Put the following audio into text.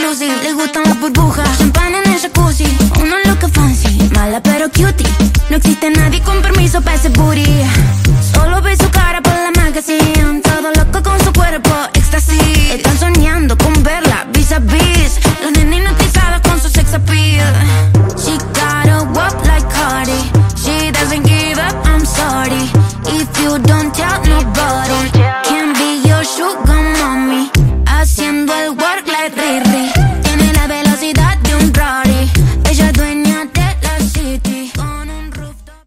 jacuzzi. Le gustan las burbujas, champán en el jacuzzi. Uno loca fancy, mala pero cutie. No existe nadie con permiso para ese booty. Solo ve su cara por la magazine. Todo loco con su cuerpo, éxtasis. Están soñando con verla vis a vis. Los nenes hipnotizados con su sex appeal. She gotta walk like Cardi. She doesn't give up, I'm sorry. If you don't tell nobody.